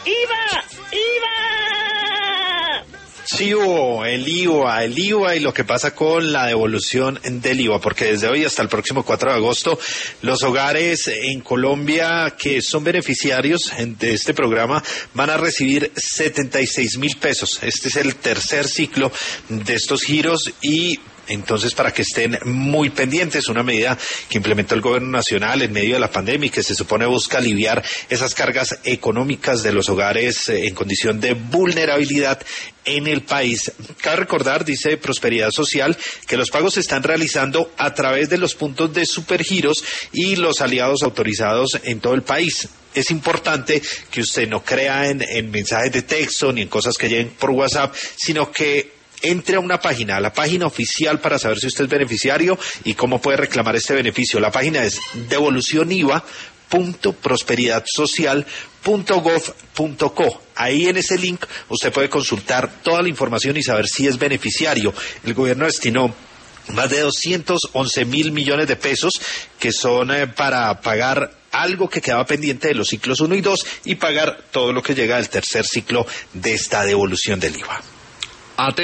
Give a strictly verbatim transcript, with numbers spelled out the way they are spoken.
IVA, IVA. Sí, hubo el I V A, el I V A y lo que pasa con la devolución del I V A, porque desde hoy hasta el próximo cuatro de agosto, los hogares en Colombia que son beneficiarios de este programa van a recibir setenta y seis mil pesos. Este es el tercer ciclo de estos giros y entonces, para que estén muy pendientes, una medida que implementó el gobierno nacional en medio de la pandemia y que se supone busca aliviar esas cargas económicas de los hogares en condición de vulnerabilidad en el país. Cabe recordar, dice Prosperidad Social, que los pagos se están realizando a través de los puntos de supergiros y los aliados autorizados en todo el país. Es importante que usted no crea en, en mensajes de texto ni en cosas que lleguen por WhatsApp, sino que entre a una página, a la página oficial para saber si usted es beneficiario y cómo puede reclamar este beneficio. La página es devolución I V A punto prosperidad social punto gov punto co. Ahí en ese link usted puede consultar toda la información y saber si es beneficiario. El gobierno destinó más de doscientos once mil millones de pesos que son eh, para pagar algo que quedaba pendiente de los ciclos uno y dos y pagar todo lo que llega del tercer ciclo de esta devolución del I V A.